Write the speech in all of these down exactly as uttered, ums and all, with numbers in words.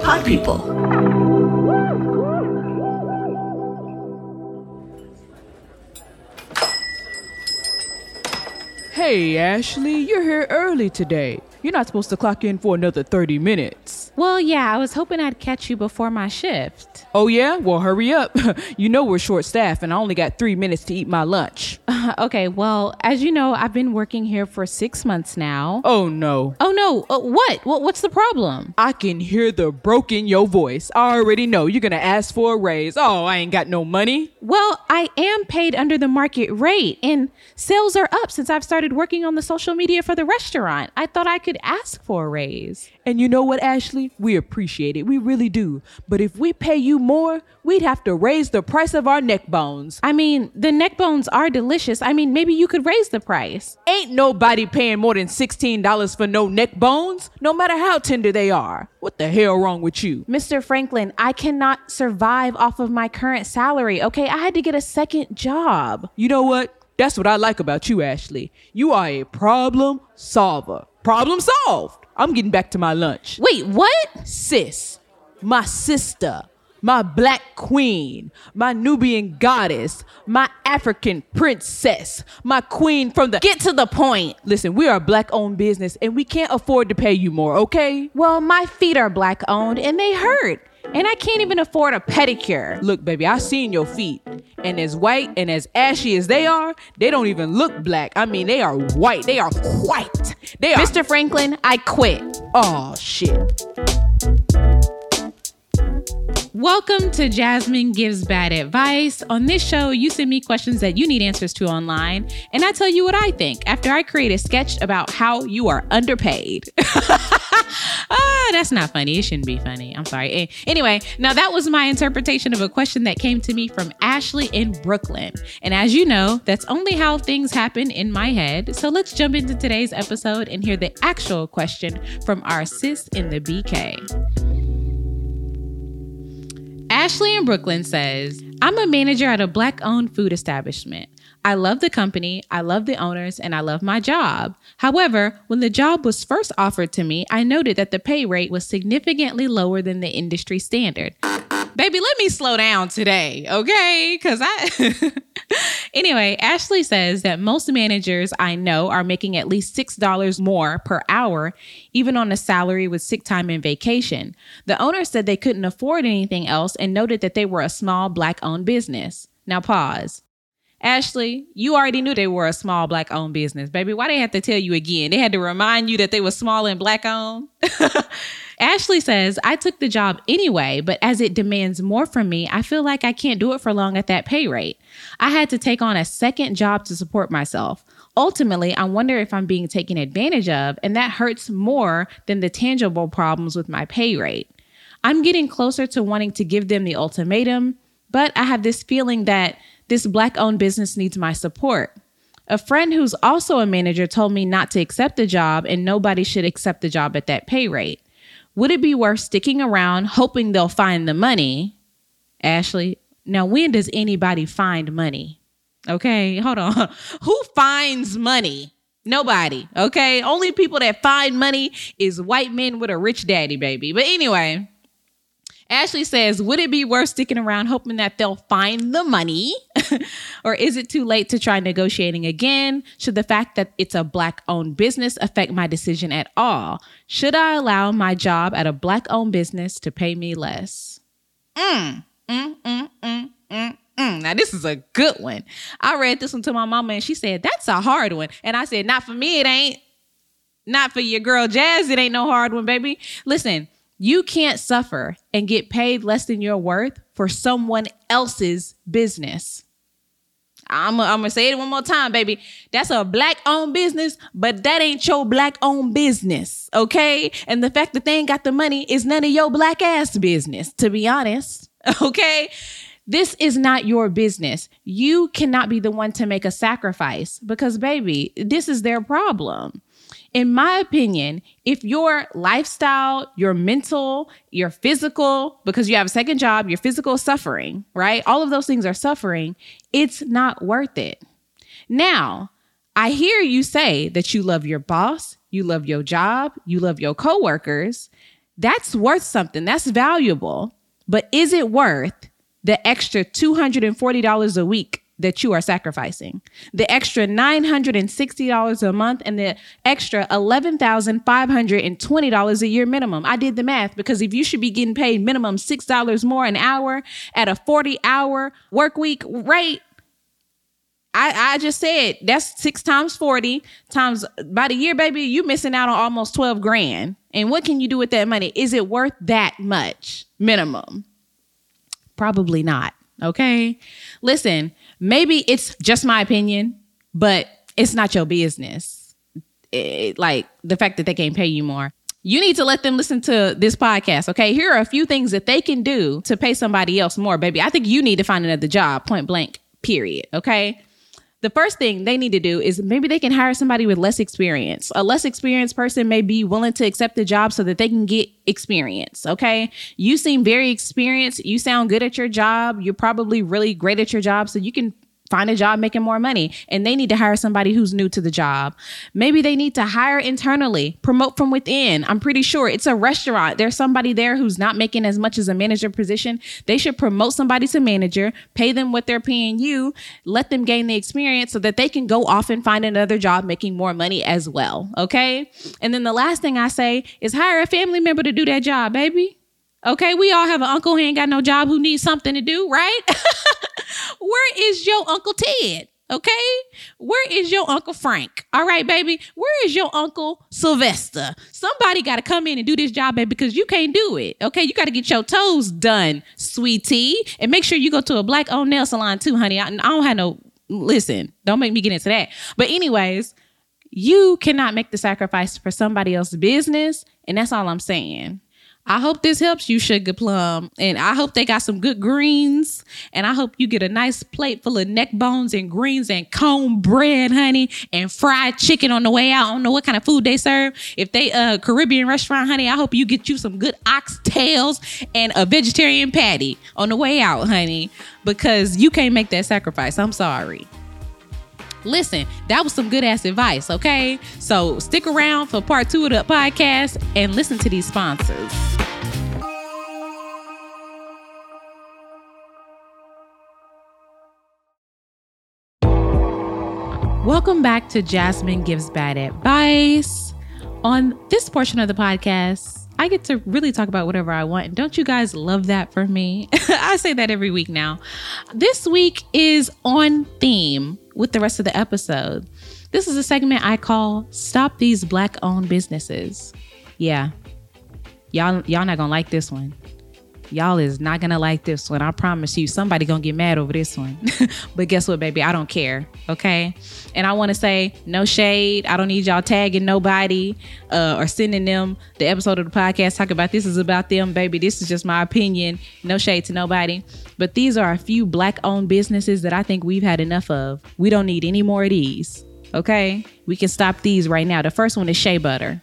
Pod People. Hey, Ashley, you're here early today. You're not supposed to clock in for another thirty minutes. Well, yeah, I was hoping I'd catch you before my shift. Oh, yeah? Well, hurry up. You know we're short-staffed, and I only got three minutes to eat my lunch. Uh, okay, well, as you know, I've been working here for six months now. Oh, no. Oh, no. Uh, what? what? What's the problem? I can hear the broke in your voice. I already know you're going to ask for a raise. Oh, I ain't got no money. Well, I am paid under the market rate, and sales are up since I've started working on the social media for the restaurant. I thought I could ask for a raise. And you know what, Ashley? We appreciate it. We really do. But if we pay you more, we'd have to raise the price of our neck bones. I mean, the neck bones are delicious. I mean, maybe you could raise the price. Ain't nobody paying more than sixteen dollars for no neck bones, no matter how tender they are. What the hell wrong with you? Mister Franklin, I cannot survive off of my current salary, okay? I had to get a second job. You know what? That's what I like about you, Ashley. You are a problem solver. Problem solved. I'm getting back to my lunch. Wait, what? Sis, my sister, my black queen, my Nubian goddess, my African princess, my queen from the... Get to the point. Listen, we are a black-owned business, and we can't afford to pay you more, okay? Well, my feet are black-owned, and they hurt. And I can't even afford a pedicure. Look, baby, I seen your feet. And as white and as ashy as they are, they don't even look black. I mean, they are white. They are white. They are... Mister Franklin, I quit. Oh, shit. Welcome to Jasmine Gives Bad Advice. On this show, you send me questions that you need answers to online, and I tell you what I think after I create a sketch about how you are underpaid. Ah, that's not funny. It shouldn't be funny. I'm sorry. Anyway, now that was my interpretation of a question that came to me from Ashley in Brooklyn. And as you know, that's only how things happen in my head. So let's jump into today's episode and hear the actual question from our sis in the B K. Ashley in Brooklyn says, I'm a manager at a black-owned food establishment. I love the company, I love the owners, and I love my job. However, when the job was first offered to me, I noted that the pay rate was significantly lower than the industry standard. Baby, let me slow down today, okay? Because I... Anyway, Ashley says that most managers I know are making at least six dollars more per hour, even on a salary with sick time and vacation. The owner said they couldn't afford anything else and noted that they were a small black-owned business. Now pause. Ashley, you already knew they were a small black-owned business, baby. Why they have to tell you again? They had to remind you that they were small and black-owned? Ashley says, I took the job anyway, but as it demands more from me, I feel like I can't do it for long at that pay rate. I had to take on a second job to support myself. Ultimately, I wonder if I'm being taken advantage of, and that hurts more than the tangible problems with my pay rate. I'm getting closer to wanting to give them the ultimatum, but I have this feeling that this black-owned business needs my support. A friend who's also a manager told me not to accept the job and nobody should accept the job at that pay rate. Would it be worth sticking around hoping they'll find the money? Ashley, now when does anybody find money? Okay, hold on. Who finds money? Nobody, okay? Only people that find money is white men with a rich daddy, baby. But anyway... Ashley says, would it be worth sticking around hoping that they'll find the money? Or is it too late to try negotiating again? Should the fact that it's a black-owned business affect my decision at all? Should I allow my job at a black-owned business to pay me less? Mm, mm, mm, mm, mm, mm. Now, this is a good one. I read this one to my mama, and she said, that's a hard one. And I said, not for me, it ain't. Not for your girl, Jazz, it ain't no hard one, baby. Listen. You can't suffer and get paid less than your worth for someone else's business. I'm, I'm going to say it one more time, baby. That's a black-owned business, but that ain't your black-owned business, okay? And the fact that they ain't got the money is none of your black-ass business, to be honest, okay? This is not your business. You cannot be the one to make a sacrifice because, baby, this is their problem. In my opinion, if your lifestyle, your mental, your physical, because you have a second job, your physical is suffering, right? All of those things are suffering. It's not worth it. Now, I hear you say that you love your boss, you love your job, you love your coworkers. That's worth something. That's valuable. But is it worth the extra two hundred forty dollars a week that you are sacrificing? The extra nine hundred sixty dollars a month and the extra eleven thousand five hundred twenty dollars a year minimum. I did the math, because if you should be getting paid minimum six dollars more an hour at a forty hour work week rate, I, I just said that's six times forty times by the year, baby, you missing out on almost twelve grand. And what can you do with that money? Is it worth that much minimum? Probably not. Okay. Listen, maybe it's just my opinion, but it's not your business. It, like the fact that they can't pay you more. You need to let them listen to this podcast. Okay. Here are a few things that they can do to pay somebody else more, baby. I think you need to find another job, point blank, period. Okay. The first thing they need to do is maybe they can hire somebody with less experience. A less experienced person may be willing to accept the job so that they can get experience. Okay. You seem very experienced. You sound good at your job. You're probably really great at your job. So you can find a job making more money, and they need to hire somebody who's new to the job. Maybe they need to hire internally, promote from within. I'm pretty sure it's a restaurant. There's somebody there who's not making as much as a manager position. They should promote somebody to manager, pay them what they're paying you, let them gain the experience so that they can go off and find another job making more money as well. Okay. And then the last thing I say is hire a family member to do that job, baby. Okay, we all have an uncle who ain't got no job who needs something to do, right? Where is your Uncle Ted? Okay, where is your Uncle Frank? All right, baby, where is your Uncle Sylvester? Somebody got to come in and do this job, baby, because you can't do it. Okay, you got to get your toes done, sweetie, and make sure you go to a black-owned nail salon too, honey. I, I don't have no, listen, don't make me get into that. But anyways, you cannot make the sacrifice for somebody else's business, and that's all I'm saying. I hope this helps you, Sugar Plum. And I hope they got some good greens. And I hope you get a nice plate full of neck bones and greens and cornbread, honey, and fried chicken on the way out. I don't know what kind of food they serve. If they a uh, Caribbean restaurant, honey, I hope you get you some good oxtails and a vegetarian patty on the way out, honey, because you can't make that sacrifice. I'm sorry. Listen, that was some good ass advice, okay? So stick around for part two of the podcast and listen to these sponsors. Welcome back to Jasmine Gives Bad Advice. On this portion of the podcast, I get to really talk about whatever I want. And don't you guys love that for me? I say that every week now. This week is on theme with the rest of the episode. This is a segment I call Stop These Black-Owned Businesses. Yeah. Y'all, y'all not gonna like this one. Y'all is not gonna like this one. I promise you, somebody gonna get mad over this one. But guess what, baby? I don't care. Okay. And I want to say no shade. I don't need y'all tagging nobody uh, or sending them the episode of the podcast talking about this is about them, baby. This is just my opinion. No shade to nobody. But these are a few black-owned businesses that I think we've had enough of. We don't need any more of these. Okay. We can stop these right now. The first one is Shea Butter.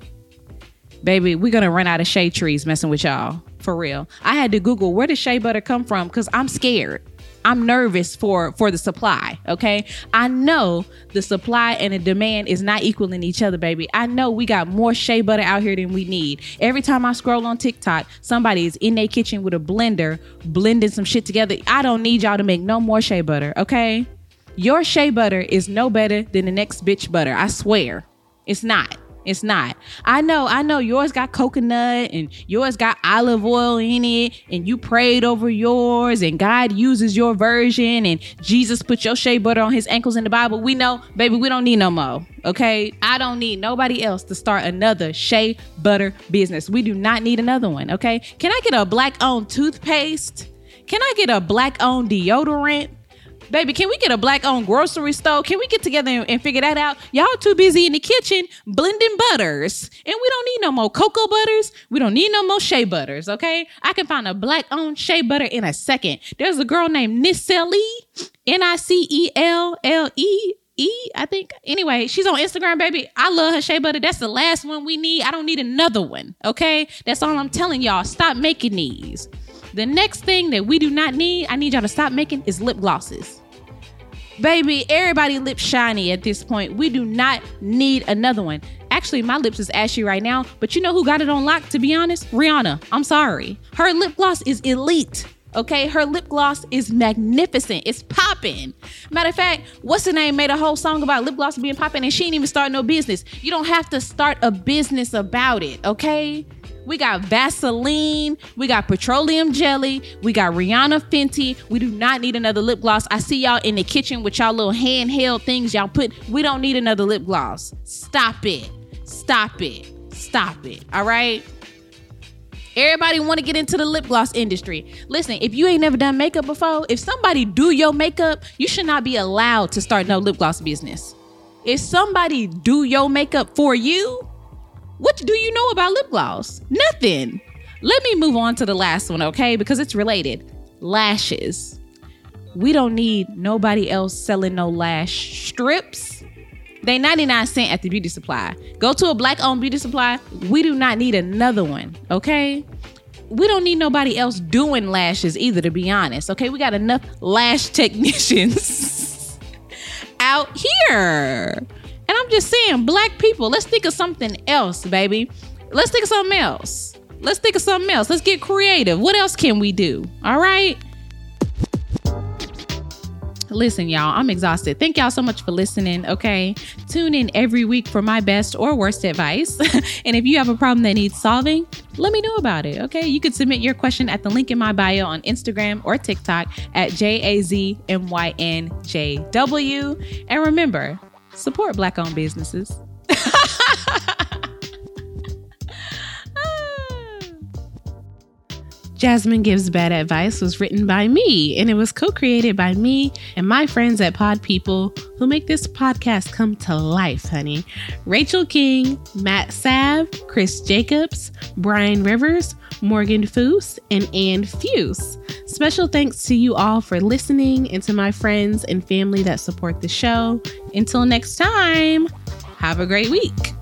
Baby, we're going to run out of shea trees messing with y'all. For real. I had to Google where does shea butter come from because I'm scared. I'm nervous for, for the supply, okay? I know the supply and the demand is not equaling each other, baby. I know we got more shea butter out here than we need. Every time I scroll on TikTok, somebody is in their kitchen with a blender blending some shit together. I don't need y'all to make no more shea butter, okay? Your shea butter is no better than the next bitch butter. I swear. It's not. It's not. I know, I know yours got coconut and yours got olive oil in it and you prayed over yours and God uses your version and Jesus put your shea butter on his ankles in the Bible. We know, baby, we don't need no more. Okay. I don't need nobody else to start another shea butter business. We do not need another one. Okay. Can I get a black owned toothpaste? Can I get a black owned deodorant? Baby, can we get a black-owned grocery store? Can we get together and, and figure that out? Y'all too busy in the kitchen blending butters. And we don't need no more cocoa butters. We don't need no more shea butters, okay? I can find a black-owned shea butter in a second. There's a girl named Nicely, N I C E L L E E, I think. Anyway, she's on Instagram, baby. I love her shea butter. That's the last one we need. I don't need another one, okay? That's all I'm telling y'all. Stop making these. The next thing that we do not need, I need y'all to stop making, is lip glosses. Baby, everybody lips shiny at this point. We do not need another one. Actually, my lips is ashy right now, but you know who got it on lock, to be honest? Rihanna. I'm sorry. Her lip gloss is elite. Okay, her lip gloss is magnificent. It's popping. Matter of fact, what's the name made a whole song about lip gloss being popping and she ain't even start no business. You don't have to start a business about it, okay? We got Vaseline, we got petroleum jelly, we got Rihanna Fenty. We do not need another lip gloss. I see y'all in the kitchen with y'all little handheld things y'all put. We don't need another lip gloss. Stop it. Stop it. Stop it. All right? Everybody want to get into the lip gloss industry. Listen, if you ain't never done makeup before, if somebody do your makeup, you should not be allowed to start no lip gloss business. If somebody do your makeup for you, what do you know about lip gloss? Nothing. Let me move on to the last one, okay? Because it's related. Lashes. We don't need nobody else selling no lash strips. They ninety-nine cents at the beauty supply. Go to a black-owned beauty supply. We do not need another one, okay? We don't need nobody else doing lashes either, to be honest, okay? We got enough lash technicians out here. And I'm just saying, black people, let's think of something else, baby. Let's think of something else. Let's think of something else. Let's get creative. What else can we do? All right? Listen, y'all, I'm exhausted. Thank y'all so much for listening, okay? Tune in every week for my best or worst advice. And if you have a problem that needs solving, let me know about it, okay? You can submit your question at the link in my bio on Instagram or TikTok at J A Z M Y N J W. And remember, support Black-owned businesses. Jasmine Gives Bad Advice was written by me, and it was co-created by me and my friends at Pod People who make this podcast come to life, honey. Rachel King, Matt Sav, Chris Jacobs, Brian Rivers, Morgan Foose, and Ann Fuse. Special thanks to you all for listening and to my friends and family that support the show. Until next time, have a great week.